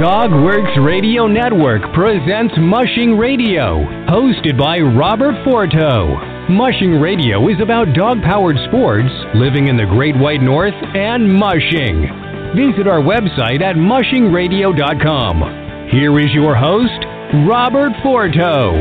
Dogworks Radio Network presents Mushing Radio, hosted by Robert Forto. Mushing Radio is about dog-powered sports, living in the Great White North, and mushing. Visit our website at mushingradio.com. Here is your host, Robert Forto.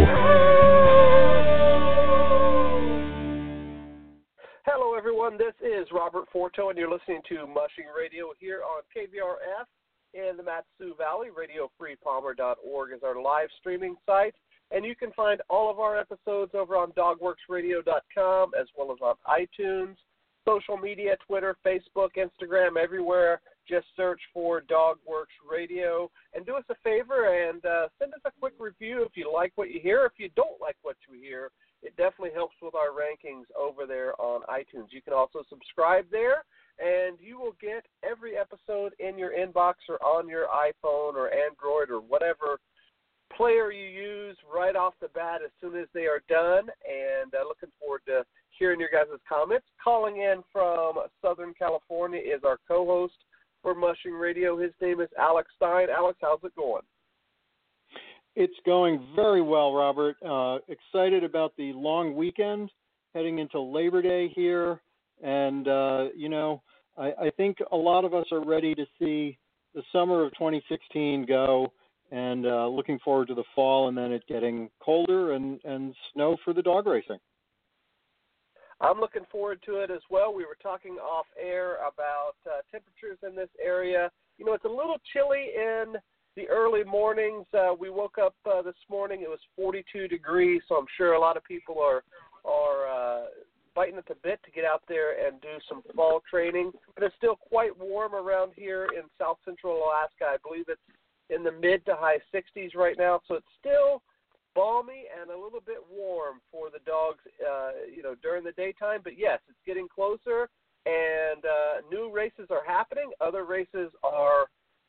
Hello, everyone. This is Robert Forto, and you're listening to Mushing Radio here on KVRF in the Mat-Su Valley. RadioFreePalmer.org is our live streaming site, and you can find all of our episodes over on DogWorksRadio.com as well as on iTunes, social media, Twitter, Facebook, Instagram, everywhere. Just search for DogWorks Radio, and do us a favor and send us a quick review if you like what you hear. If you don't like what you hear, it definitely helps with our rankings over there on iTunes. You can also subscribe there, and you will get every episode in your inbox or on your iPhone or Android or whatever player you use right off the bat as soon as they are done. And looking forward to hearing your guys' comments. Calling in from Southern California is our co-host for Mushing Radio. His name is Alex Stein. Alex, how's it going? It's going very well, Robert. Excited about the long weekend, heading into Labor Day here. And, I think a lot of us are ready to see the summer of 2016 go, and looking forward to the fall and then it getting colder and snow for the dog racing. I'm looking forward to it as well. We were talking off air about temperatures in this area. You know, it's a little chilly in the early mornings. We woke up this morning, it was 42 degrees, so I'm sure a lot of people are biting at the bit to get out there and do some fall training. But it's still quite warm around here in south central Alaska. I believe it's in the mid to high 60s right now, so it's still balmy and a little bit warm for the dogs, during the daytime. But yes, it's getting closer, and new races are happening. Other races are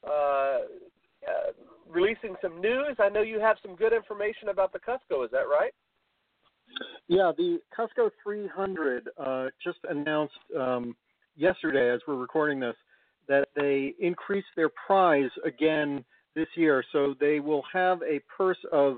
releasing some news. I know you have some good information about the Cusco. Is that right? Yeah, the Cusco 300 just announced yesterday, as we're recording this, that they increased their prize again this year. So they will have a purse of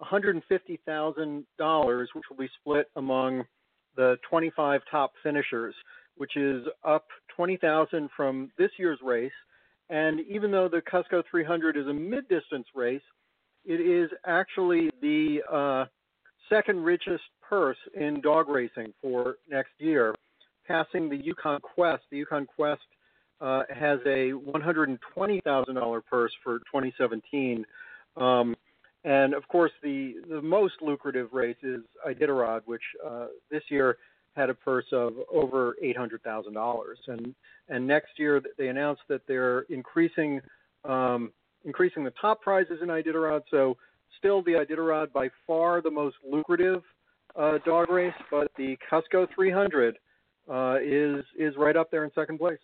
$150,000, which will be split among the 25 top finishers, which is up $20,000 from this year's race. And even though the Cusco 300 is a mid-distance race, it is actually the second richest purse in dog racing for next year, passing the Yukon Quest. The Yukon Quest has a $120,000 purse for 2017. And, of course, the most lucrative race is Iditarod, which this year had a purse of over $800,000. And next year they announced that they're increasing the top prizes in Iditarod. So still the Iditarod by far the most lucrative dog race, but the Cusco 300 is right up there in second place.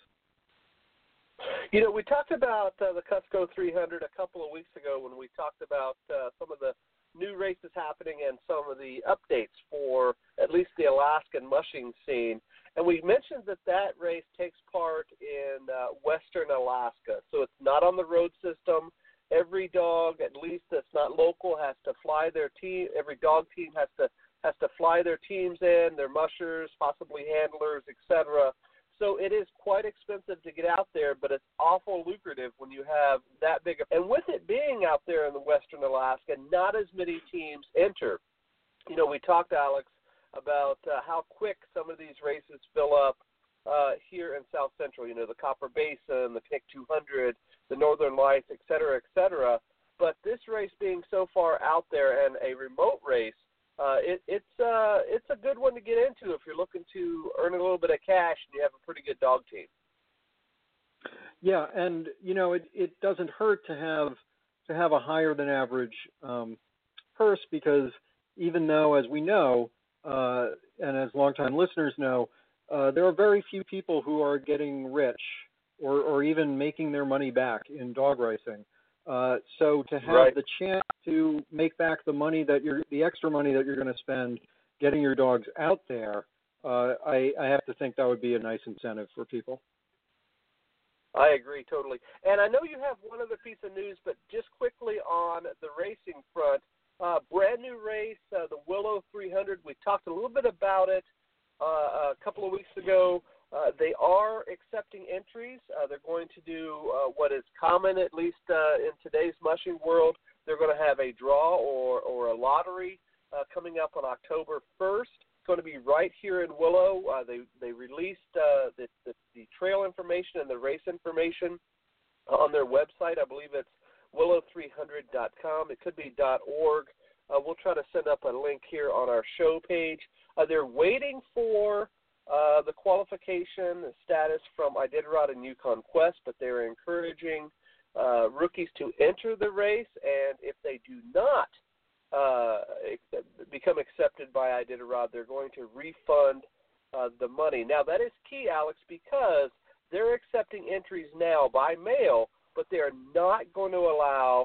You know, we talked about the Cusco 300 a couple of weeks ago when we talked about some of the new races happening and some of the updates for at least the Alaskan mushing scene. And we mentioned that race takes part in western Alaska. So it's not on the road system. Every dog, at least that's not local, has to fly their team. Every dog team has to fly their teams in, their mushers, possibly handlers, etc. So it is quite expensive to get out there, but it's awful lucrative when you have that big. And with it being out there in the western Alaska, not as many teams enter. You know, we talked, Alex, about how quick some of these races fill up here in South Central. You know, the Copper Basin, the Knik 200, the Northern Lights, et cetera, et cetera. But this race being so far out there and a remote race, it's a good one to get into if you're looking to earn a little bit of cash and you have a pretty good dog team. Yeah, and you know it doesn't hurt to have a higher than average purse, because even though, as we know, and as longtime listeners know, there are very few people who are getting rich or even making their money back in dog racing. So to have the chance to make back the extra money that you're going to spend getting your dogs out there, I have to think that would be a nice incentive for people. I agree totally. And I know you have one other piece of news, but just quickly on the racing front, brand new race, the Willow 300. We talked a little bit about it a couple of weeks ago. They are accepting entries. They're going to do what is common, at least in today's mushing world. They're going to have a draw or a lottery coming up on October 1st. It's going to be right here in Willow. They released the trail information and the race information on their website. I believe it's willow300.com. It could be .org. We'll try to send up a link here on our show page. They're waiting for the qualification status from Iditarod and Yukon Quest, but they're encouraging rookies to enter the race, and if they do not become accepted by Iditarod, they're going to refund the money. Now, that is key, Alex, because they're accepting entries now by mail, but they're not going to allow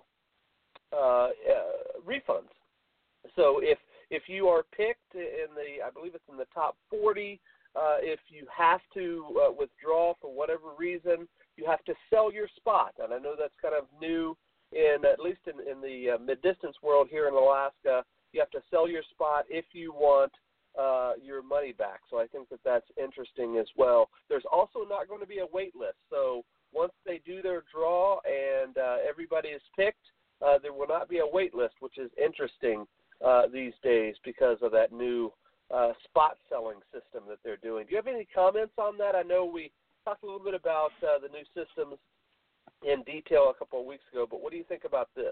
refunds. So if you are picked in I believe it's in the top 40, if you have to withdraw for whatever reason, you have to sell your spot. And I know that's kind of new, at least in the mid-distance world here in Alaska. You have to sell your spot if you want your money back. So I think that's interesting as well. There's also not going to be a wait list. So once they do their draw and everybody is picked, there will not be a wait list, which is interesting these days because of that new spot selling system that they're doing. Do you have any comments on that? I know we talked a little bit about the new systems in detail a couple of weeks ago, but what do you think about this?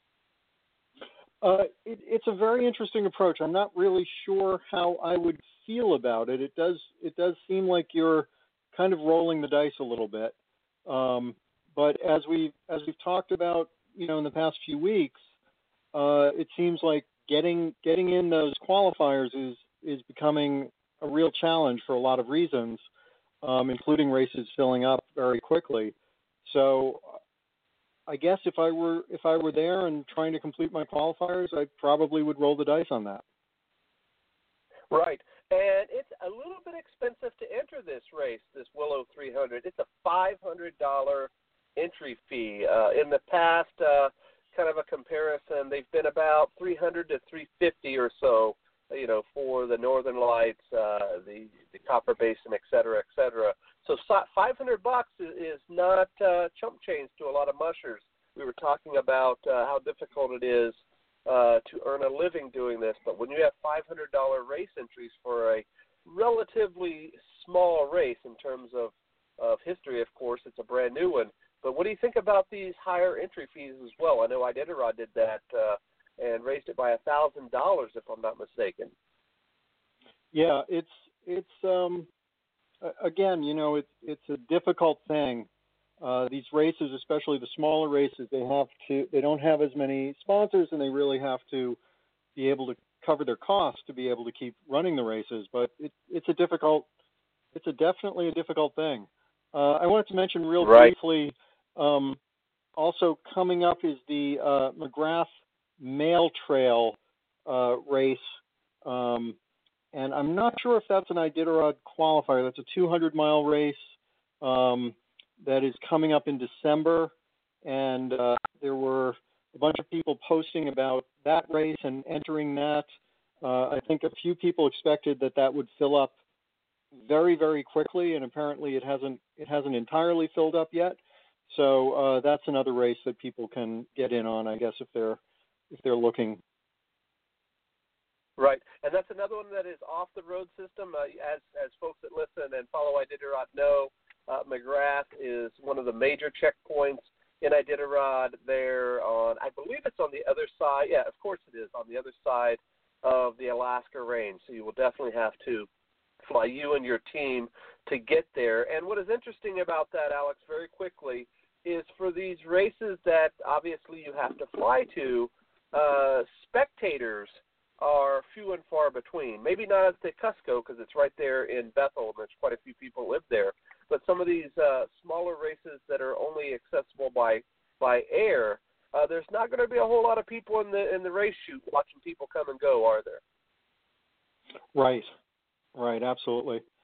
It's a very interesting approach. I'm not really sure how I would feel about it. It does seem like you're kind of rolling the dice a little bit. But as we've talked about, in the past few weeks, it seems like getting in those qualifiers is becoming a real challenge for a lot of reasons, including races filling up very quickly. So I guess if I were there and trying to complete my qualifiers, I probably would roll the dice on that. Right. And it's a little bit expensive to enter this race, this Willow 300. It's a $500 entry fee. In the past, kind of a comparison, they've been about $300 to $350 or so, for the Northern Lights, the Copper Basin, et cetera, et cetera. So $500 is not chump change to a lot of mushers. We were talking about how difficult it is to earn a living doing this, but when you have $500 race entries for a relatively small race in terms of history, of course, it's a brand new one. But what do you think about these higher entry fees as well? I know Iditarod did that and raised it by $1,000, if I'm not mistaken. Yeah, it's again, it's a difficult thing. These races, especially the smaller races, they don't have as many sponsors, and they really have to be able to cover their costs to be able to keep running the races. But it's definitely a difficult thing. I wanted to mention real briefly. Also coming up is the McGrath Mail Trail race, and I'm not sure if that's an Iditarod qualifier. That's a 200-mile race that is coming up in December, and there were a bunch of people posting about that race and entering that. I think a few people expected that would fill up very, very quickly, and apparently it hasn't entirely filled up yet. So that's another race that people can get in on, I guess, if they're looking. Right, and that's another one that is off the road system. As folks that listen and follow Iditarod know, McGrath is one of the major checkpoints in Iditarod. There on, I believe it's on the other side. Yeah, of course it is on the other side of the Alaska Range. So you will definitely have to fly you and your team to get there. And what is interesting about that, Alex, very quickly, is for these races that obviously you have to fly to, spectators are few and far between. Maybe not at the Cusco because it's right there in Bethel and there's quite a few people live there. But some of these smaller races that are only accessible by air, there's not going to be a whole lot of people in the race chute watching people come and go, are there? Right, absolutely.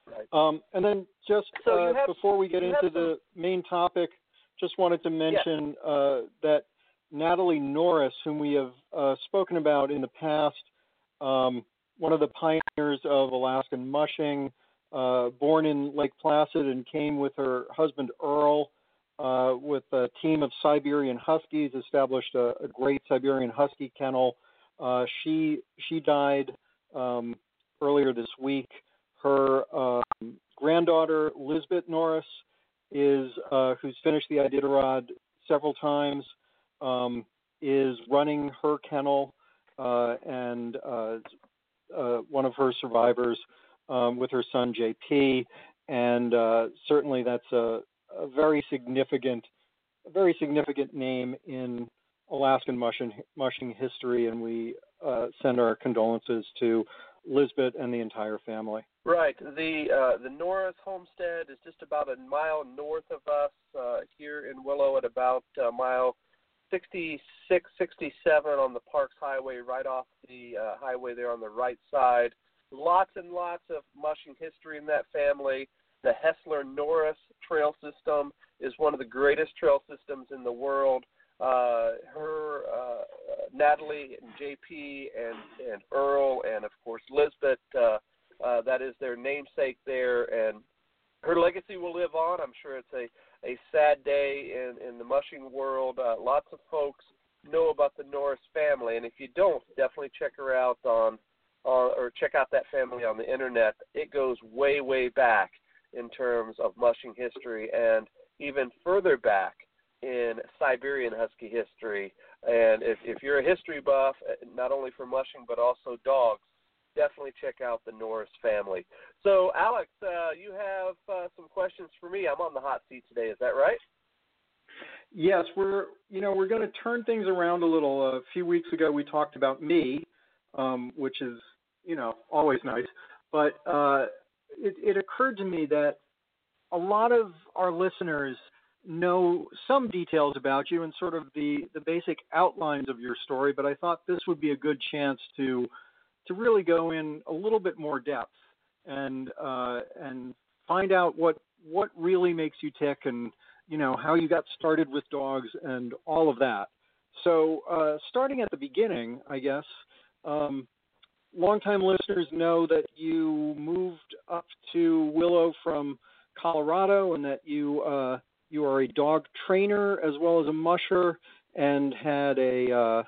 Right. And then just before we get into the main topic, just wanted to mention that Natalie Norris, whom we have spoken about in the past, one of the pioneers of Alaskan mushing, born in Lake Placid and came with her husband Earl with a team of Siberian Huskies, established a great Siberian Husky kennel. She died earlier this week. Her granddaughter, Lisbeth Norris, who's finished the Iditarod several times, is running her kennel and one of her survivors with her son JP, and certainly that's a very significant name in Alaskan mushing history, and we send our condolences to Lisbeth and the entire family. Right. The Norris homestead is just about a mile north of us here in Willow, at about mile 66, 67 on the Parks Highway, right off the highway there on the right side. Lots and lots of mushing history in that family. The Hessler-Norris trail system is one of the greatest trail systems in the world. Natalie and JP and Earl and, of course, Lisbeth, that is their namesake there, and her legacy will live on. I'm sure it's a sad day in the mushing world. Lots of folks know about the Norris family, and if you don't, definitely check her out or check out that family on the internet. It goes way, way back in terms of mushing history, and even further back in Siberian Husky history. And if you're a history buff, not only for mushing but also dogs, definitely check out the Norris family. So, Alex, you have some questions for me. I'm on the hot seat today. Is that right? Yes, we're going to turn things around a little. A few weeks ago, we talked about me, which is always nice. But it occurred to me that a lot of our listeners know some details about you and sort of the basic outlines of your story, but I thought this would be a good chance to really go in a little bit more depth and find out what really makes you tick, and how you got started with dogs and all of that. So starting at the beginning, I guess, longtime listeners know that you moved up to Willow from Colorado, and that you are a dog trainer as well as a musher, and had a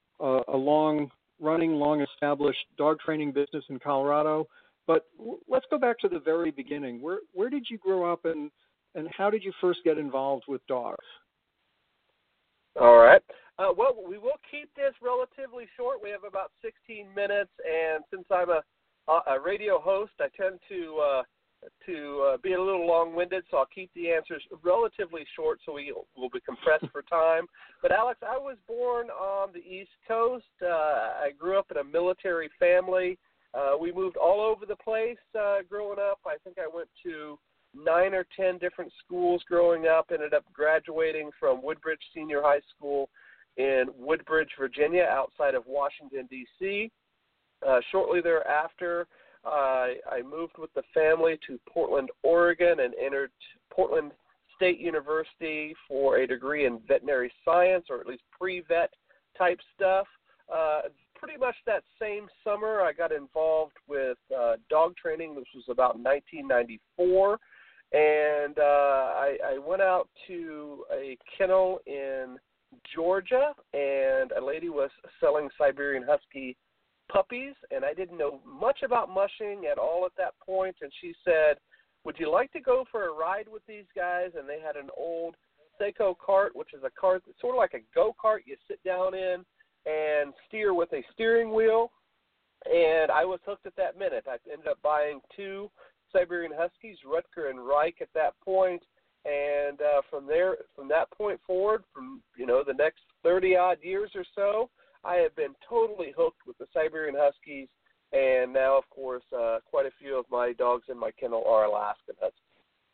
long-established dog training business in Colorado. But let's go back to the very beginning. Where did you grow up, and how did you first get involved with dogs? All right. Well, we will keep this relatively short. We have about 16 minutes, and since I'm a radio host, I tend to be a little long-winded, so I'll keep the answers relatively short so we will be compressed for time. But, Alex, I was born on the East Coast. I grew up in a military family. We moved all over the place growing up. I think I went to 9 or 10 different schools growing up, ended up graduating from Woodbridge Senior High School in Woodbridge, Virginia, outside of Washington, D.C. Shortly thereafter, I moved with the family to Portland, Oregon, and entered Portland State University for a degree in veterinary science, or at least pre-vet type stuff. Pretty much that same summer, I got involved with dog training. This was about 1994, and I went out to a kennel in Georgia, and a lady was selling Siberian Husky puppies, and I didn't know much about mushing at all at that point, and she said, would you like to go for a ride with these guys? And they had an old Seiko cart, which is a cart that's sort of like a go-kart you sit down in and steer with a steering wheel, and I was hooked at that minute. I ended up buying 2 Siberian Huskies, Rutger and Reich, at that point, and from that point forward, from the next 30-odd years or so, I have been totally hooked with the Siberian Huskies, and now, of course, quite a few of my dogs in my kennel are Alaskan Huskies.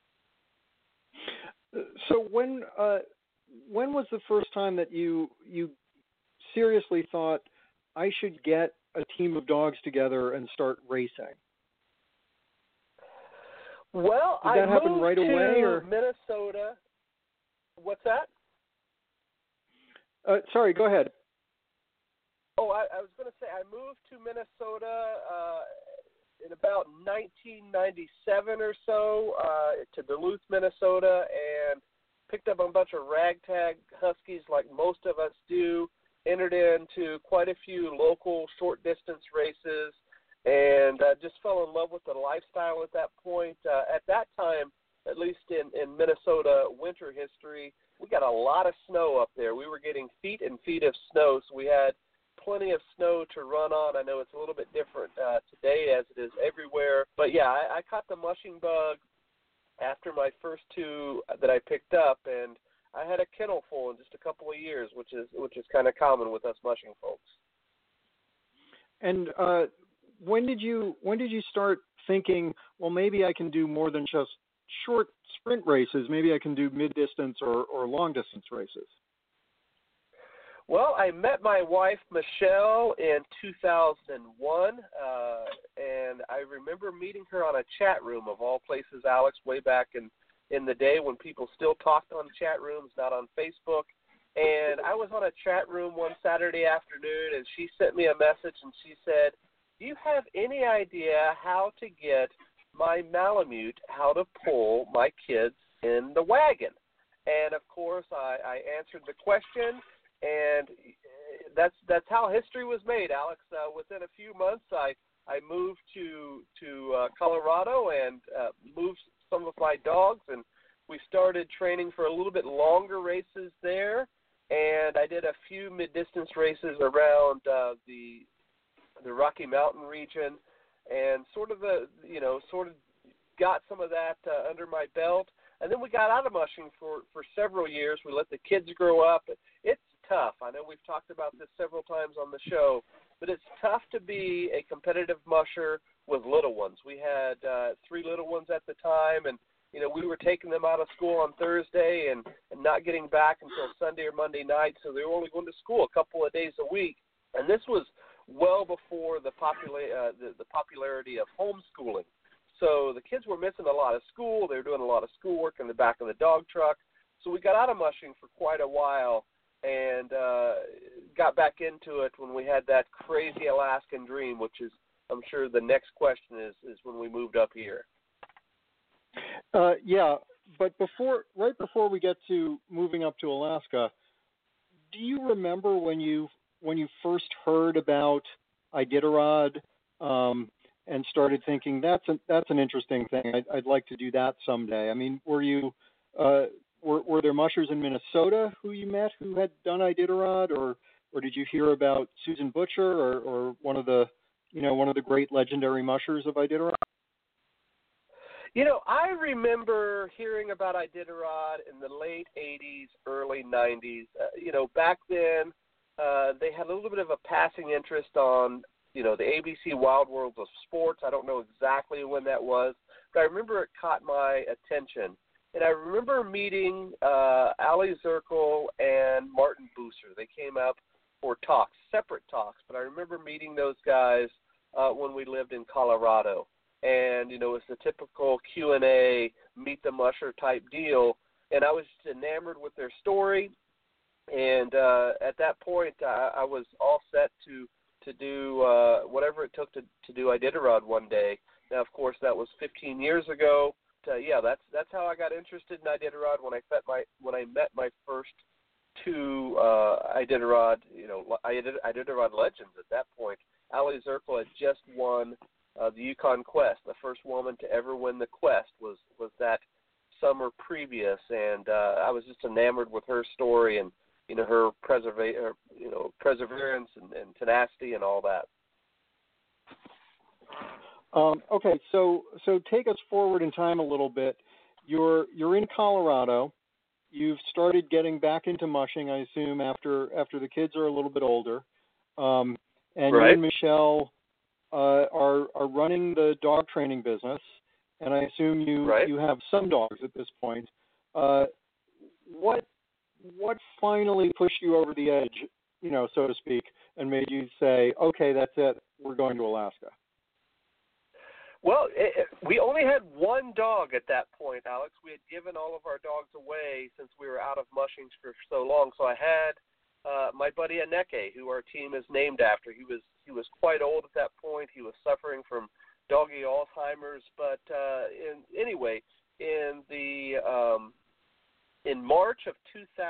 So when was the first time that you seriously thought, I should get a team of dogs together and start racing? Well, Did that happen right away, or Minnesota? What's that? Sorry, go ahead. Oh, I was going to say I moved to Minnesota in about 1997 or so to Duluth, Minnesota, and picked up a bunch of ragtag huskies like most of us do, entered into quite a few local short-distance races, and just fell in love with the lifestyle at that point. At that time, at least in Minnesota winter history, we got a lot of snow up there. We were getting feet and feet of snow, so we had plenty of snow to run on. I know it's a little bit different today as it is everywhere. But, yeah, I caught the mushing bug after my first two that I picked up, and I had a kennel full in just a couple of years, which is kind of common with us mushing folks. And when did you start thinking, well, maybe I can do more than just short sprint races? Maybe I can do mid-distance or long-distance races. Well, I met my wife, Michelle, in 2001, and I remember meeting her on a chat room of all places, Alex, way back in the day when people still talked on chat rooms, not on Facebook. And I was on a chat room one Saturday afternoon, and she sent me a message, and she said, do you have any idea how to get my Malamute, how to pull my kids in the wagon? And, of course, I answered the question. And that's how history was made, Alex. Within a few months, I moved to Colorado and moved some of my dogs, and we started training for a little bit longer races there. And I did a few mid-distance races around the Rocky Mountain region, and sort of got some of that under my belt. And then we got out of mushing for several years. We let the kids grow up. It's tough. I know we've talked about this several times on the show, but it's tough to be a competitive musher with little ones. We had 3 little ones at the time, and we were taking them out of school on Thursday and not getting back until Sunday or Monday night, so they were only going to school a couple of days a week. And this was well before the popularity of homeschooling. So the kids were missing a lot of school. They were doing a lot of schoolwork in the back of the dog truck. So we got out of mushing for quite a while and got back into it when we had that crazy Alaskan dream, which is, I'm sure the next question is when we moved up here. Yeah, but right before we get to moving up to Alaska, do you remember when you first heard about Iditarod and started thinking that's an interesting thing? I'd like to do that someday. I mean, were you were there mushers in Minnesota who you met who had done Iditarod, or did you hear about Susan Butcher or one of the great legendary mushers of Iditarod? I remember hearing about Iditarod in the late 80s, early 90s. Back then they had a little bit of a passing interest on, the ABC Wild Worlds of Sports. I don't know exactly when that was, but I remember it caught my attention. And I remember meeting Ali Zirkle and Martin Booser. They came up for talks, separate talks, but I remember meeting those guys when we lived in Colorado. And, it's the typical Q&A, meet the musher type deal. And I was just enamored with their story. And at that point, I was all set to do whatever it took to do Iditarod one day. Now, of course, that was 15 years ago. That's how I got interested in Iditarod when I met my first 2 Iditarod, Iditarod legends at that point. Ali Zirkle had just won the Yukon Quest. The first woman to ever win the Quest was that summer previous, and I was just enamored with her story and her perseverance and tenacity and all that. Okay, so take us forward in time a little bit. You're in Colorado. You've started getting back into mushing, I assume, after the kids are a little bit older. And right. You and Michelle are running the dog training business, and I assume you have some dogs at this point. What finally pushed you over the edge, so to speak, and made you say, okay, that's it, we're going to Alaska? Well, we only had one dog at that point, Alex. We had given all of our dogs away since we were out of mushings for so long. So I had my buddy Aneke, who our team is named after. He was quite old at that point. He was suffering from doggy Alzheimer's. But anyway, in March of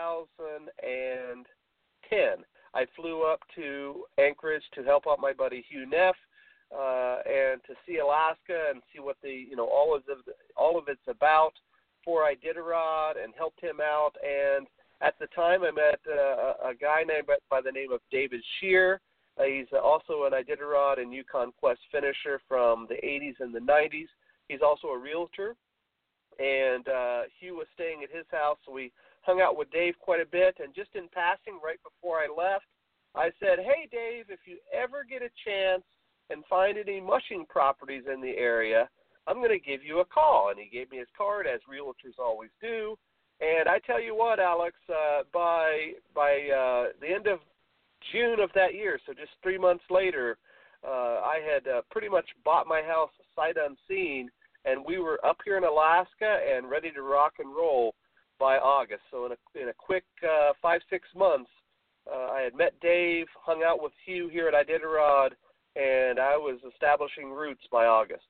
2010, I flew up to Anchorage to help out my buddy Hugh Neff. And to see Alaska and see what all of it's about for Iditarod, and helped him out. And at the time, I met a guy named by the name of David Shear. He's also an Iditarod and Yukon Quest finisher from the 80s and the 90s. He's also a realtor, and Hugh was staying at his house, so we hung out with Dave quite a bit. And just in passing, right before I left, I said, "Hey, Dave, if you ever get a chance and find any mushing properties in the area, I'm going to give you a call." And he gave me his card, as realtors always do. And I tell you what, Alex, by the end of June of that year, so just 3 months later, I had pretty much bought my house sight unseen, and we were up here in Alaska and ready to rock and roll by August. So in a quick 5-6 months, I had met Dave, hung out with Hugh here at Iditarod, and I was establishing roots by August.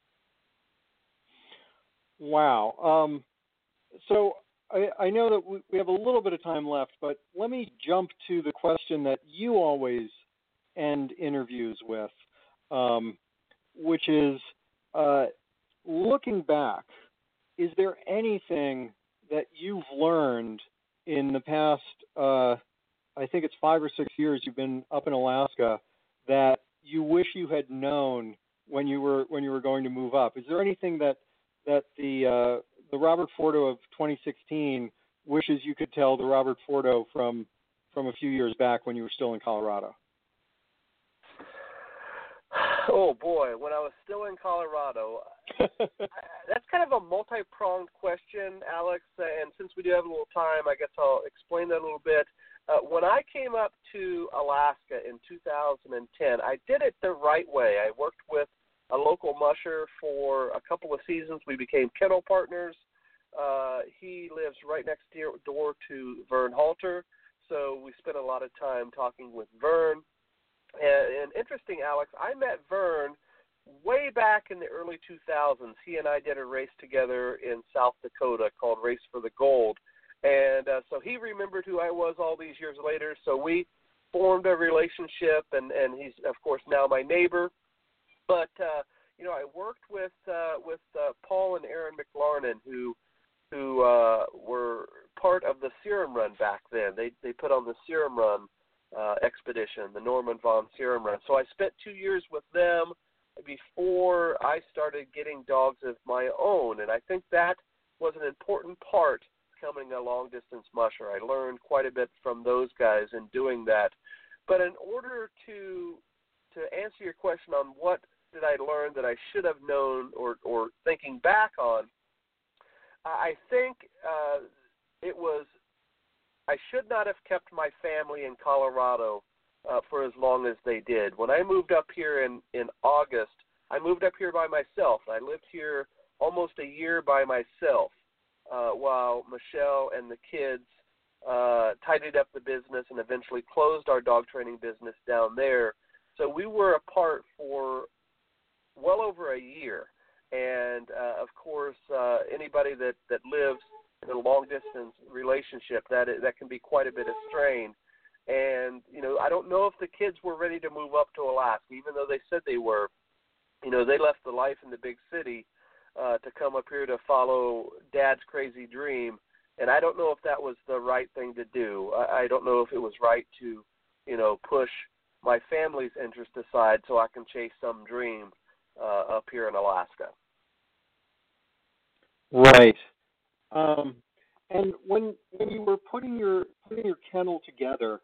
Wow. So I know that we have a little bit of time left, but let me jump to the question that you always end interviews with, which is, looking back, is there anything that you've learned in the past, I think it's 5 or 6 years you've been up in Alaska, that you wish you had known when you were going to move up? Is there anything that the Robert Forto of 2016 wishes you could tell the Robert Forto from a few years back when you were still in Colorado? Oh boy, when I was still in Colorado, that's kind of a multi-pronged question, Alex. And since we do have a little time, I guess I'll explain that a little bit. When I came up to Alaska in 2010, I did it the right way. I worked with a local musher for a couple of seasons. We became kennel partners. He lives right next door to Vern Halter, so we spent a lot of time talking with Vern. And interesting, Alex, I met Vern way back in the early 2000s. He and I did a race together in South Dakota called Race for the Gold. And so he remembered who I was all these years later. So we formed a relationship, and he's, of course, now my neighbor. But, I worked with Paul and Aaron McLarnon, who were part of the Serum Run back then. They put on the Serum Run expedition, the Norman Von Serum Run. So I spent 2 years with them before I started getting dogs of my own. And I think that was an important part becoming a long-distance musher. I learned quite a bit from those guys in doing that. But in order to answer your question on what did I learn that I should have known or thinking back on, I think it was I should not have kept my family in Colorado for as long as they did. When I moved up here in August, I moved up here by myself. I lived here almost a year by myself while Michelle and the kids tidied up the business and eventually closed our dog training business down there. So we were apart for well over a year. And, of course, anybody that lives in a long-distance relationship, that can be quite a bit of strain. And, I don't know if the kids were ready to move up to Alaska, even though they said they were. They left the life in the big city to come up here to follow Dad's crazy dream. And I don't know if that was the right thing to do. I don't know if it was right to, push my family's interest aside so I can chase some dream up here in Alaska. Right. And when you were putting your kennel together,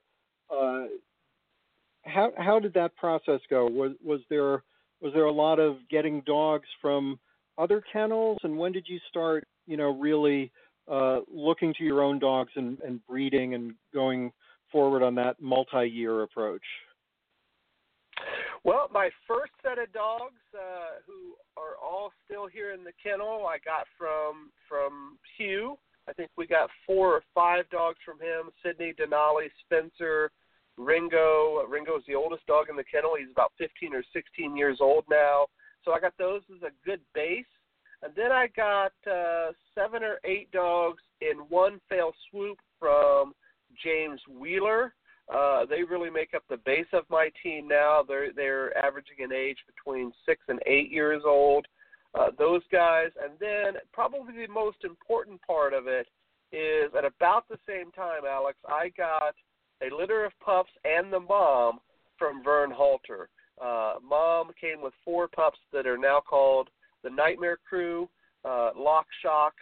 how did that process go? Was there a lot of getting dogs from other kennels, and when did you start, really looking to your own dogs and breeding and going forward on that multi-year approach? Well, my first set of dogs, who are all still here in the kennel, I got from Hugh. I think we got 4 or 5 dogs from him: Sydney, Denali, Spencer, Ringo. Ringo's the oldest dog in the kennel. He's about 15 or 16 years old now. So I got those as a good base. And then I got 7 or 8 dogs in one fell swoop from James Wheeler. They really make up the base of my team now. They're averaging an age between 6 and 8 years old. Those guys. And then probably the most important part of it is at about the same time, Alex, I got a litter of pups and the mom from Vern Halter. Mom came with 4 pups that are now called the Nightmare Crew, Lock Shock,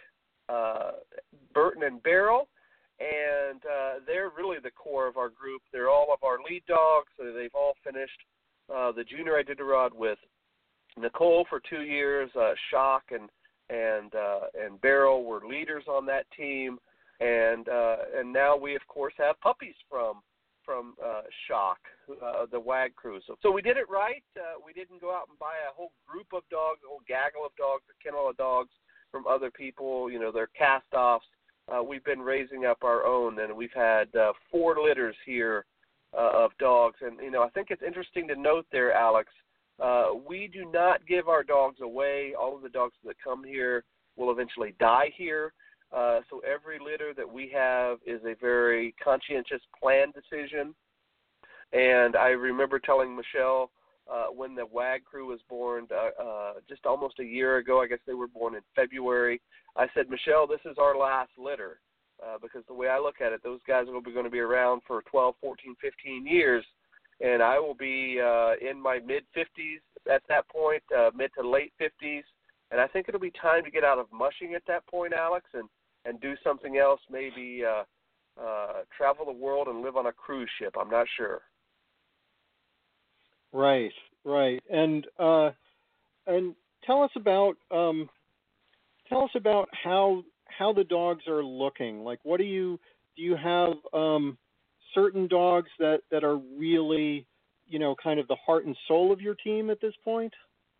Burton and Barrel, and they're really the core of our group. They're all of our lead dogs. So they've all finished the junior Iditarod with Nicole for 2 years. Shock and Barrel were leaders on that team, and now we of course have puppies from Shock, the WAG crew. So we did it right. We didn't go out and buy a whole group of dogs, a whole gaggle of dogs, a kennel of dogs from other people. They're cast-offs. We've been raising up our own, and we've had 4 litters here of dogs. And, I think it's interesting to note there, Alex, we do not give our dogs away. All of the dogs that come here will eventually die here. So every litter that we have is a very conscientious, planned decision. And I remember telling Michelle when the WAG crew was born just almost a year ago, I guess they were born in February, I said, Michelle, this is our last litter because the way I look at it, those guys are going to be around for 12, 14, 15 years, and I will be in my mid-50s at that point, mid to late 50s, and I think it'll be time to get out of mushing at that point, Alex, and do something else, maybe travel the world and live on a cruise ship. I'm not sure. Right. And tell us about how the dogs are looking. Like, what do you have certain dogs that are really, kind of the heart and soul of your team at this point?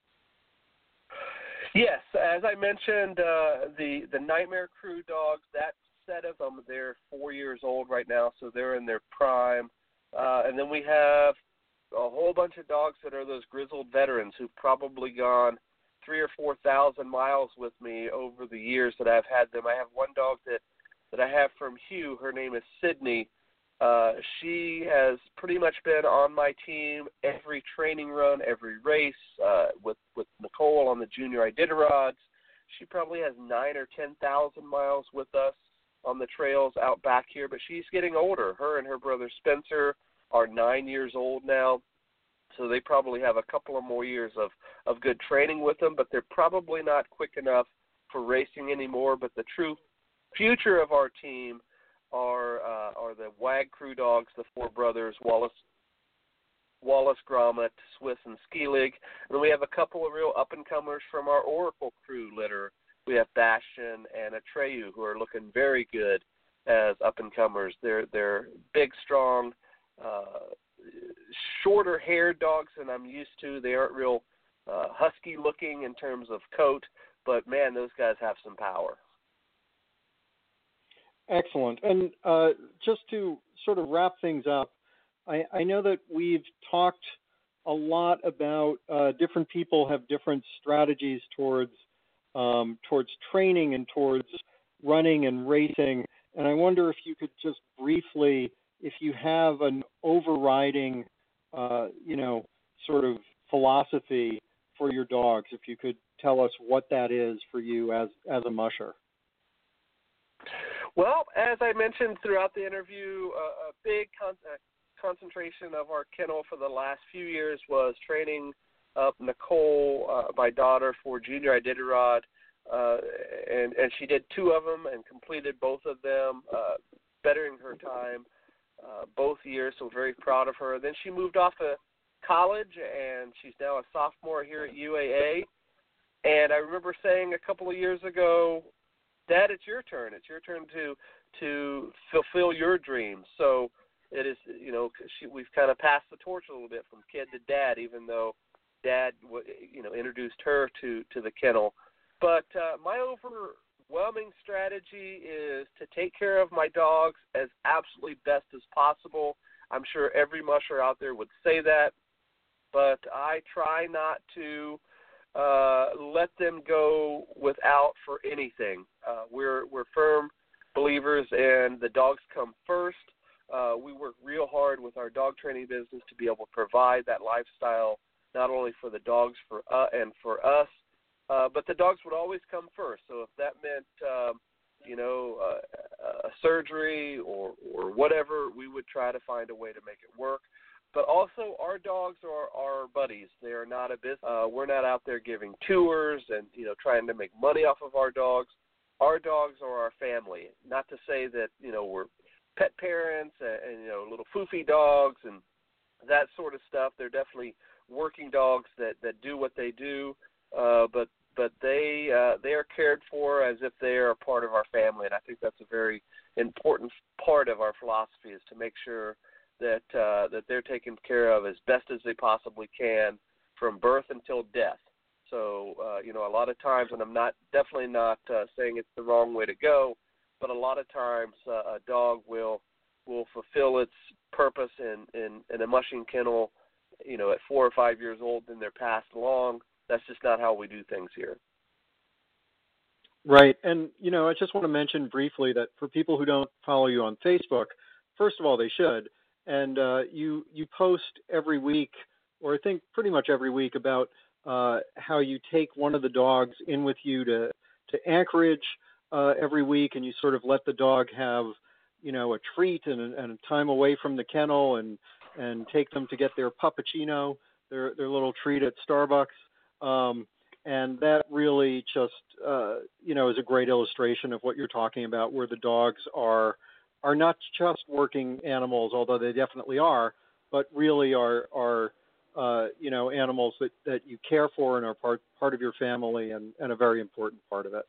Yes, as I mentioned, the Nightmare Crew dogs, that set of them, they're 4 years old right now, so they're in their prime. And then we have a whole bunch of dogs that are those grizzled veterans who've probably gone 3,000 or 4,000 miles with me over the years that I've had them. I have one dog that I have from Hugh. Her name is Sydney. She has pretty much been on my team every training run, every race, with Nicole on the junior Iditarods. She probably has 9,000 or 10,000 miles with us on the trails out back here, but she's getting older. Her and her brother Spencer are 9 years old now, so they probably have a couple of more years of good training with them, but they're probably not quick enough for racing anymore. But the true future of our team are the WAG crew dogs, the 4 brothers, Wallace, Gromit, Swiss, and Skelig. And then we have a couple of real up-and-comers from our Oracle crew litter. We have Bastion and Atreyu, who are looking very good as up-and-comers. They're big, strong, shorter-haired dogs than I'm used to. They aren't real husky-looking in terms of coat, but, man, those guys have some power. Excellent. And just to sort of wrap things up, I know that we've talked a lot about different people have different strategies towards training and towards running and racing. And I wonder if you could just briefly, if you have an overriding, sort of philosophy for your dogs, if you could tell us what that is for you as a musher. Well, as I mentioned throughout the interview, a big concentration of our kennel for the last few years was training up Nicole, my daughter, for junior Iditarod, and she did 2 of them and completed both of them, bettering her time both years, so very proud of her. Then she moved off to college, and she's now a sophomore here at UAA. And I remember saying a couple of years ago, Dad, it's your turn. It's your turn to fulfill your dreams. So it is, we've kind of passed the torch a little bit from kid to dad, even though Dad, introduced her to the kennel. But my overwhelming strategy is to take care of my dogs as absolutely best as possible. I'm sure every musher out there would say that, but I try not to let them go without for anything. We're firm believers in the dogs come first. We work real hard with our dog training business to be able to provide that lifestyle not only for the dogs and for us, but the dogs would always come first. So if that meant, a surgery or whatever, we would try to find a way to make it work. But also, our dogs are our buddies. They are not a business. We're not out there giving tours and trying to make money off of our dogs. Our dogs are our family. Not to say that we're pet parents and little foofy dogs and that sort of stuff. They're definitely working dogs that do what they do, but they are cared for as if they are a part of our family, and I think that's a very important part of our philosophy, is to make sure that they're taken care of as best as they possibly can from birth until death. So a lot of times, and I'm definitely not saying it's the wrong way to go, but a lot of times a dog will fulfill its purpose in a mushing kennel, at 4 or 5 years old, then they're passed along. That's just not how we do things here. Right. And, I just want to mention briefly that for people who don't follow you on Facebook, first of all, they should. And you post every week, or I think pretty much every week, about how you take one of the dogs in with you to Anchorage every week, and you sort of let the dog have, a treat and a time away from the kennel, and take them to get their puppuccino, their little treat at Starbucks. And that really just, is a great illustration of what you're talking about, where the dogs are not just working animals, although they definitely are, but really are animals that you care for and are part of your family and a very important part of it.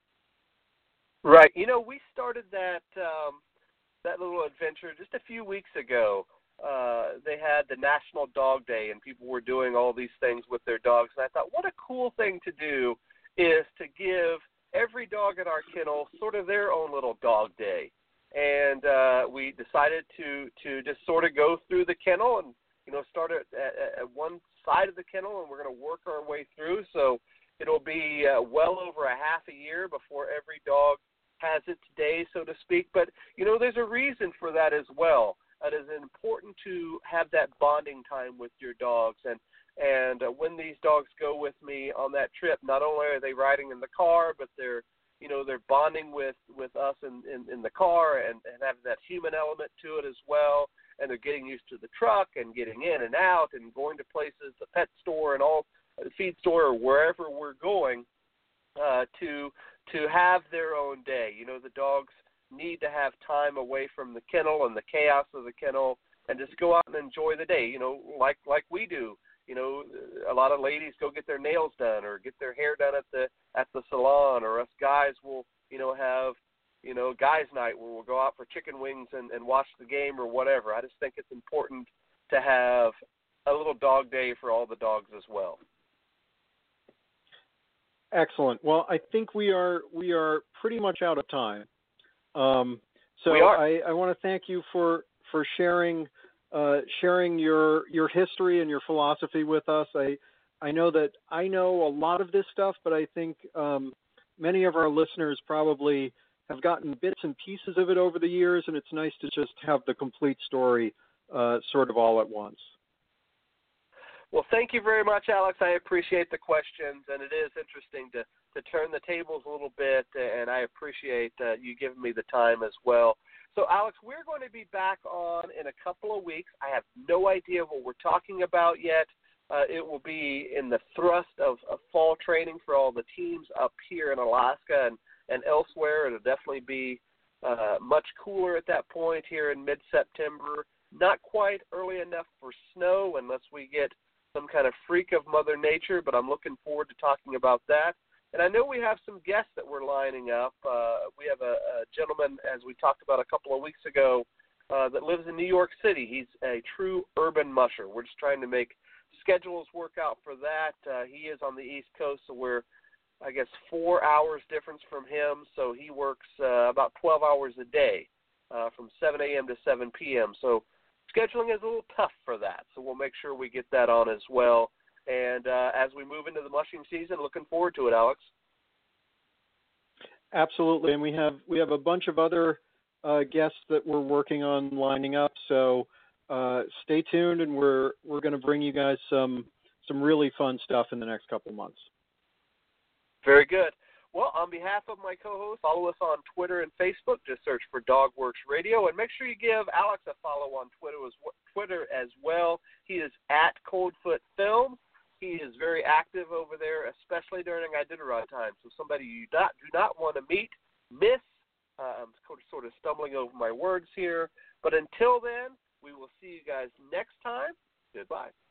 Right. We started that little adventure just a few weeks ago. They had the National Dog Day, and people were doing all these things with their dogs. And I thought, what a cool thing to do is to give every dog in our kennel sort of their own little dog day. And we decided to just sort of go through the kennel and, start at one side of the kennel, and we're going to work our way through. So it'll be well over a half a year before every dog has its day, so to speak. But, there's a reason for that as well. It is important to have that bonding time with your dogs. And when these dogs go with me on that trip, not only are they riding in the car, but they're bonding with us in the car and having that human element to it as well. And they're getting used to the truck and getting in and out and going to places, the pet store and all, the feed store, or wherever we're going, to have their own day. The dogs need to have time away from the kennel and the chaos of the kennel, and just go out and enjoy the day, like we do. A lot of ladies go get their nails done or get their hair done at the salon, or us guys will, have, guys' night where we'll go out for chicken wings and watch the game or whatever. I just think it's important to have a little dog day for all the dogs as well. Excellent. Well, I think we are pretty much out of time. So we are. I want to thank you for sharing your history and your philosophy with us. I know that I know a lot of this stuff, but I think many of our listeners probably have gotten bits and pieces of it over the years, and it's nice to just have the complete story sort of all at once. Well, thank you very much, Alex. I appreciate the questions, and it is interesting to turn the tables a little bit, and I appreciate you giving me the time as well. So, Alex, we're going to be back on in a couple of weeks. I have no idea what we're talking about yet. It will be in the thrust of fall training for all the teams up here in Alaska and elsewhere. It'll definitely be much cooler at that point here in mid-September. Not quite early enough for snow unless we get some kind of freak of Mother Nature, but I'm looking forward to talking about that. And I know we have some guests that we're lining up. We have a gentleman, as we talked about a couple of weeks ago, that lives in New York City. He's a true urban musher. We're just trying to make schedules work out for that. He is on the East Coast, so we're, I guess, 4 hours difference from him. So he works about 12 hours a day from 7 a.m. to 7 p.m. So scheduling is a little tough for that. So we'll make sure we get that on as well. And as we move into the mushing season, looking forward to it, Alex. Absolutely, and we have a bunch of other guests that we're working on lining up. So stay tuned, and we're going to bring you guys some really fun stuff in the next couple months. Very good. Well, on behalf of my co-host, follow us on Twitter and Facebook. Just search for DogWorks Radio, and make sure you give Alex a follow on Twitter as well. He is at Coldfoot Film. He is very active over there, especially during Iditarod time. So somebody you do not want to miss. I'm sort of stumbling over my words here. But until then, we will see you guys next time. Goodbye.